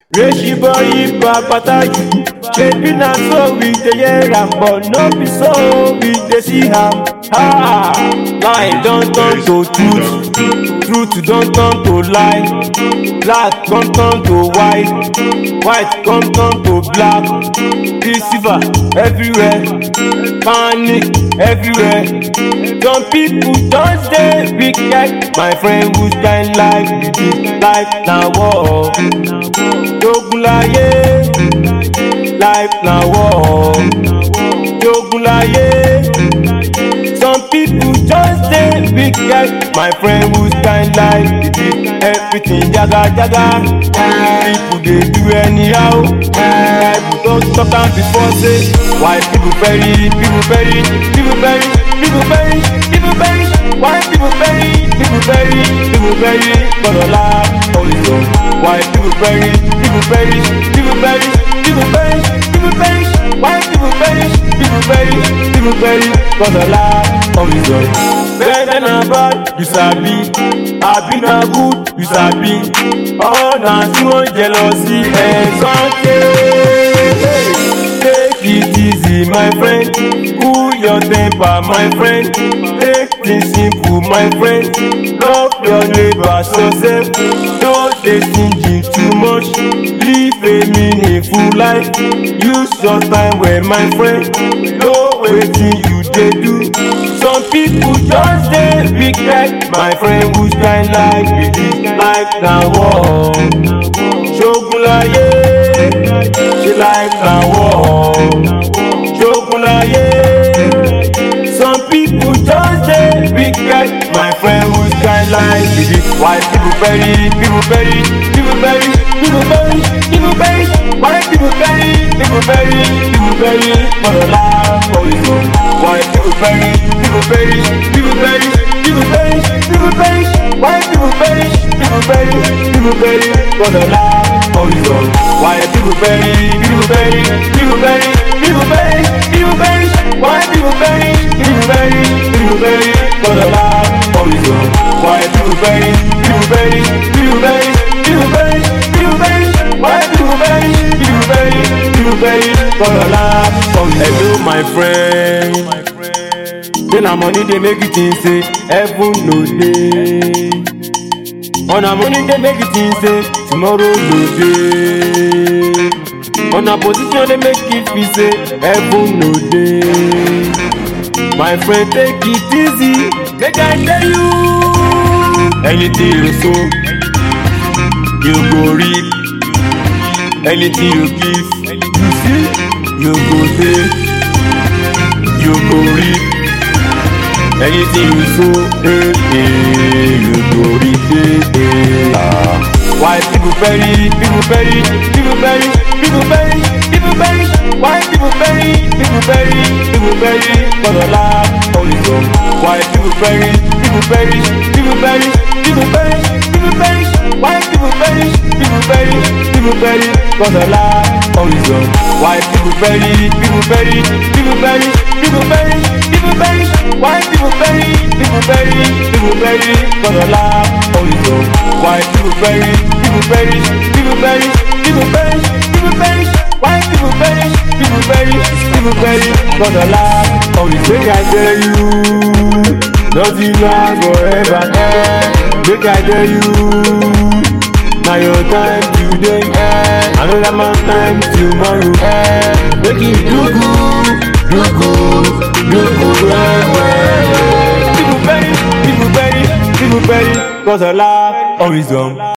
Reshi boy pata you, baby na so we dey hear am, but no be so we dey see am. Lie don turn to truth, truth don turn to lie, black come turn to white, white come turn to black. Deceiver everywhere, panic everywhere. Some people just dey wicked, my friend, whose kind life be this? Life na war. Jogun láyé, life na war. Jogun láyé. Some people just dey wicked, my friend, whose kind life be this? Everything jaga jaga, people dey do anyhow. People don talk am before say, why people perish, people perish, people perish, people perish, people perish. Why people perish, people perish, people perish, for the life of his own. Why people perish, people perish, people perish, people perish, people perish. Why people perish, people perish, people perish, for the life of his own. Better na bad, you sabi. Abi na good, you sabi. Oh, na small jealousy and something. Take it easy, my friend. Cool your temper, my friend. Take things simple, my friend. Love your neighbor, yourself. Don't dey stingy too much. Live a meaningful life. Use your time well, my friend. Know wetin you dey do. Some people just dey wicked, my friend, whose kind life be this? Life na war. Jogun láyé, ṣe life na war. Jogun láyé. Some people just dey wicked, my friend, whose kind life be this? Why people perish, people perish, people perish, people perish, people perish. Why people perish, people perish, people perish, for the life of his own. Why people perish, people perish, people perish, people perish, people perish. Why people perish, people perish, people perish, for the life of his own. Why people perish, people perish, people perish, people perish, people perish. Why people perish, people perish, people perish, for the life of his own. Why people perish, people perish, people perish, people perish, people perish. Why people perish, people perish, people perish, for the life of his own. Hello my friend, say na money dey make you think say heaven no dey. On a money dey make you think say tomorrow no dey. On a position dey make you feel say heaven no dey. My friend, take it easy, make I tell you. Anything you sow, you go reap. Anything you give, you see, you go take, you go reap. Anything you sow, you go reap. Why people perish, people perish, people perish, people perish, people perish. Why people perish, people perish, people perish, for the life of his own. Why people perish, people perish, people perish, people perish, people perish. Why people perish, people perish, people perish, for the life of his own. Why people perish, people perish, people perish, people perish, people perish. Why people perish, people perish, people perish, for the life of his own. Why people perish, people perish, people perish, people perish, people perish. Why people perish, people perish, people perish, for the life of his own. Make I tell you, nothing lasts forever. Make I tell you, now your time today, another man's time tomorrow. Make it do good, do good, do good, well. People perish, people perish, people perish, for the life of his own.